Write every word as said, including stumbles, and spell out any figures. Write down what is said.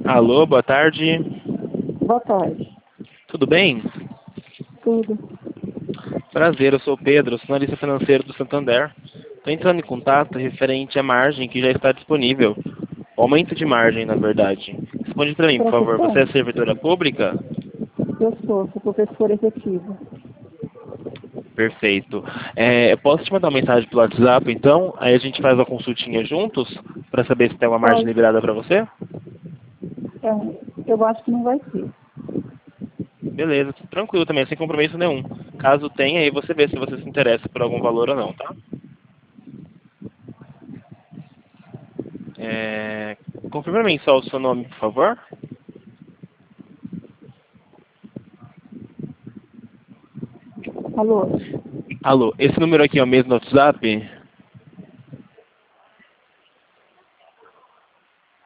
Alô, boa tarde. Boa tarde. Tudo bem? Tudo. Prazer, eu sou o Pedro, sou analista financeiro do Santander. Estou entrando em contato referente à margem que já está disponível. O aumento de margem, na verdade. Responde para mim, por favor. Você é Professor? servidora pública? Eu sou, sou professora efetiva. Perfeito. É, eu posso te mandar uma mensagem pelo WhatsApp, então? Aí a gente faz uma consultinha juntos para saber se tem uma margem Pode. liberada para você? É, eu acho que não vai ter. Beleza, tranquilo também, sem compromisso nenhum. Caso tenha, aí você vê se você se interessa por algum valor ou não, tá? É... Confirma pra mim só o seu nome, por favor. Alô? Alô, esse número aqui é o mesmo do WhatsApp?